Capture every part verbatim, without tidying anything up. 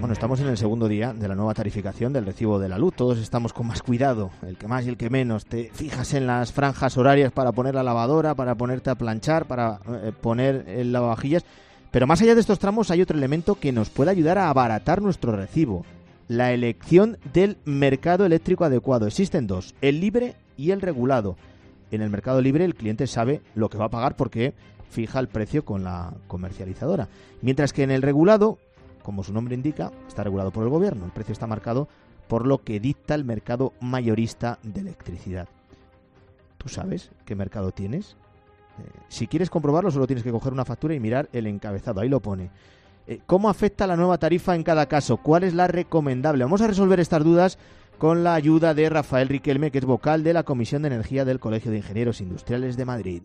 Bueno, estamos en el segundo día de la nueva tarificación del recibo de la luz. Todos estamos con más cuidado, el que más y el que menos. Te fijas en las franjas horarias para poner la lavadora, para ponerte a planchar, para eh, poner el lavavajillas. Pero más allá de estos tramos hay otro elemento que nos puede ayudar a abaratar nuestro recibo. La elección del mercado eléctrico adecuado. Existen dos, el libre y el regulado. En el mercado libre el cliente sabe lo que va a pagar porque fija el precio con la comercializadora. Mientras que en el regulado, como su nombre indica, está regulado por el gobierno. El precio está marcado por lo que dicta el mercado mayorista de electricidad. ¿Tú sabes qué mercado tienes? Eh, si quieres comprobarlo, solo tienes que coger una factura y mirar el encabezado. Ahí lo pone. Eh, ¿Cómo afecta la nueva tarifa en cada caso? ¿Cuál es la recomendable? Vamos a resolver estas dudas con la ayuda de Rafael Riquelme, que es vocal de la Comisión de Energía del Colegio de Ingenieros Industriales de Madrid.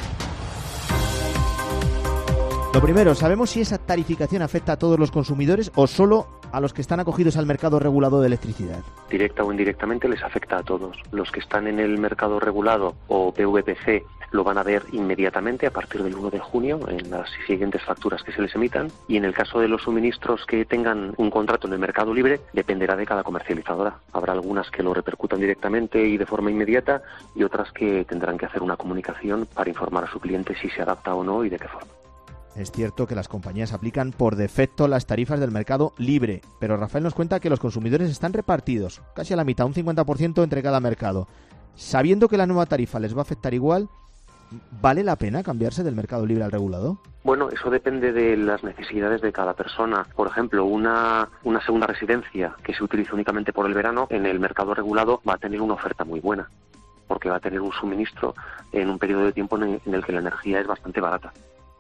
Lo primero, ¿sabemos si esa tarificación afecta a todos los consumidores o solo a los que están acogidos al mercado regulado de electricidad? Directa o indirectamente les afecta a todos. Los que están en el mercado regulado o P V P C lo van a ver inmediatamente a partir del uno de junio en las siguientes facturas que se les emitan, y en el caso de los suministros que tengan un contrato en el mercado libre dependerá de cada comercializadora. Habrá algunas que lo repercutan directamente y de forma inmediata y otras que tendrán que hacer una comunicación para informar a su cliente si se adapta o no y de qué forma. Es cierto que las compañías aplican por defecto las tarifas del mercado libre, pero Rafael nos cuenta que los consumidores están repartidos, casi a la mitad, un cincuenta por ciento entre cada mercado. Sabiendo que la nueva tarifa les va a afectar igual, ¿vale la pena cambiarse del mercado libre al regulado? Bueno, eso depende de las necesidades de cada persona. Por ejemplo, una, una segunda residencia que se utiliza únicamente por el verano, en el mercado regulado va a tener una oferta muy buena, porque va a tener un suministro en un periodo de tiempo en el que la energía es bastante barata.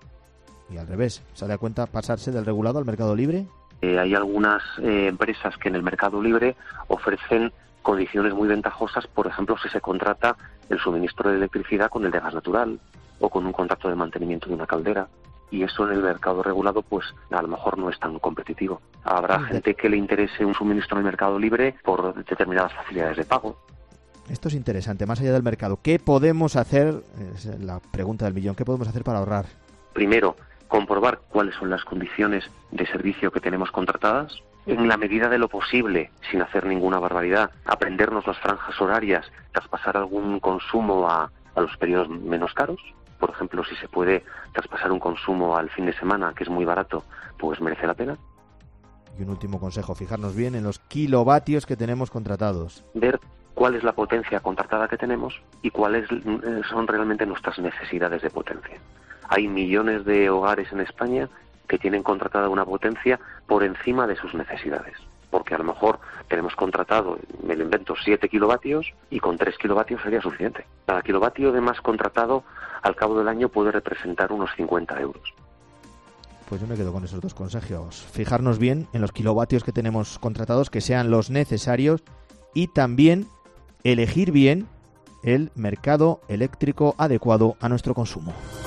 Y al revés, ¿sale a cuenta pasarse del regulado al mercado libre? Eh, hay algunas eh, empresas que en el mercado libre ofrecen condiciones muy ventajosas, por ejemplo, si se contrata el suministro de electricidad con el de gas natural o con un contrato de mantenimiento de una caldera. Y eso en el mercado regulado, pues a lo mejor no es tan competitivo. Habrá gente que le interese un suministro en el mercado libre por determinadas facilidades de pago. Esto es interesante, más allá del mercado. ¿Qué podemos hacer? Es la pregunta del millón. ¿Qué podemos hacer para ahorrar? Primero, comprobar cuáles son las condiciones de servicio que tenemos contratadas, en la medida de lo posible, sin hacer ninguna barbaridad, aprendernos las franjas horarias, traspasar algún consumo a, a los periodos menos caros. Por ejemplo, si se puede traspasar un consumo al fin de semana, que es muy barato, pues merece la pena. Y un último consejo, fijarnos bien en los kilovatios que tenemos contratados. Ver cuál es la potencia contratada que tenemos y cuáles son realmente nuestras necesidades de potencia. Hay millones de hogares en España que tienen contratada una potencia por encima de sus necesidades. Porque a lo mejor tenemos contratado, me lo invento, siete kilovatios y con tres kilovatios sería suficiente. Cada kilovatio de más contratado al cabo del año puede representar unos cincuenta euros. Pues yo me quedo con esos dos consejos. Fijarnos bien en los kilovatios que tenemos contratados, que sean los necesarios, y también elegir bien el mercado eléctrico adecuado a nuestro consumo.